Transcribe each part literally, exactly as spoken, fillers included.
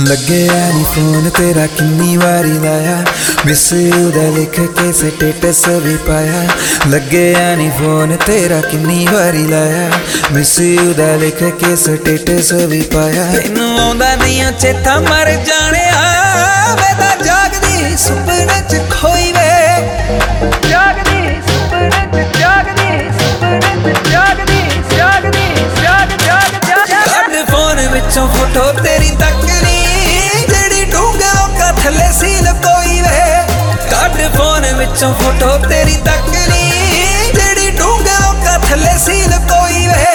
लगे नी फोन तेरा किन्नी वारी लाया, मिस यू दा लिख के स्टेटस भी पाया। लगे नी फोन तेरा किन्नी वारी लाया, मिस यू दा लिख के स्टेटस भी पाया। तैनू आउंदा नहीं चेता मर जाने वे तां जागदी सुपने च खोई वे, जागदी सुपने च जागदी सुपने च जागदी जागदी जाग जाग जाग कट फोन विचों फोटो तेरी तकनी जेड़ी डूंगे औका थले सी लकोई वे। कट फोन विचों फोटो तेरी तकनी जेड़ी डूंगे औका थले सी लकोई वे।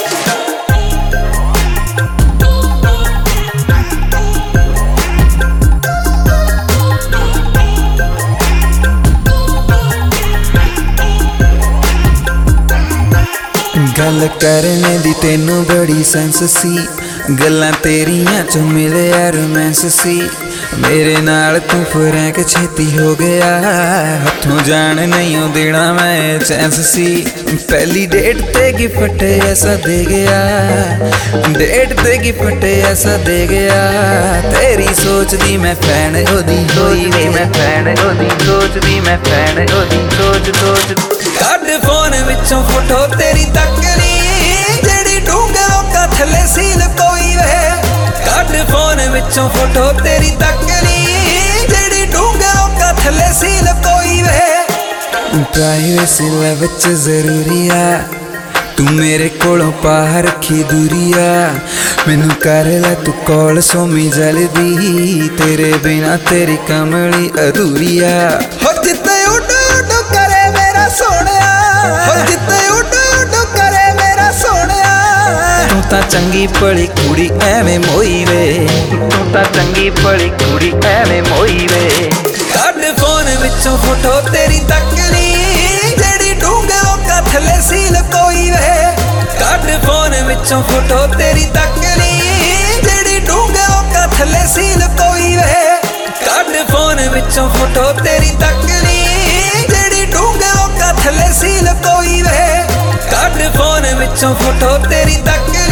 गल करने दी तेनू बड़ी सेंस सी, गल्लां तेरियां चों मिले रोमांस सी। मेरे नाल तू फ्रैंक छेती हो गया, हथों जान नहीं देना मैं चांस सी। पहली डेट ते गिफ्ट ऐसा दे गया, डेट ते गिफ्ट ऐसा दे गया। तेरी सोच दी मैं फैन ओदी होई वे, मैं फैन ओदी सोच दी मैं फैन ओदी सोच सोच। कट फोन विचों फोटो तेरी तकनी जेड़ी डूंगे औका थले सी लकोई वे। कट फोन विचों फोटो तेरी तकनी जेड़ी डूंगे औका थले सी लकोई वे। प्राइवेसी विच जरूरी आ, तू मेरे कोलों पा रखी दूरी आ। मैनू कर लै तू कॉल सोमी जल्दी, तेरे बिना तेरी कमली अधूरी आ। हो जिते उड्डो उड्डो करे मेरा सोहणिया, हो जिते उड्डो उड्डो करे मेरा सोहणिया। तू तां चंगी भली कुड़ी एवें मोई वे, तू तां चंगी भली कुड़ी एवें मोई वे। कट फोन विचों फोटो तेरी तकनी जेड़ी डूंगे औका थले सी लकोई वे। कट फोन विचों फोटो तेरी तकनी जेड़ी डूंगे औका थले सी लकोई वे। कट फोन विचों फोटो तेरी तकनी जेड़ी डूंगे औका थले सी लकोई वे। कट फोन विचों फोटो तेरी तकनी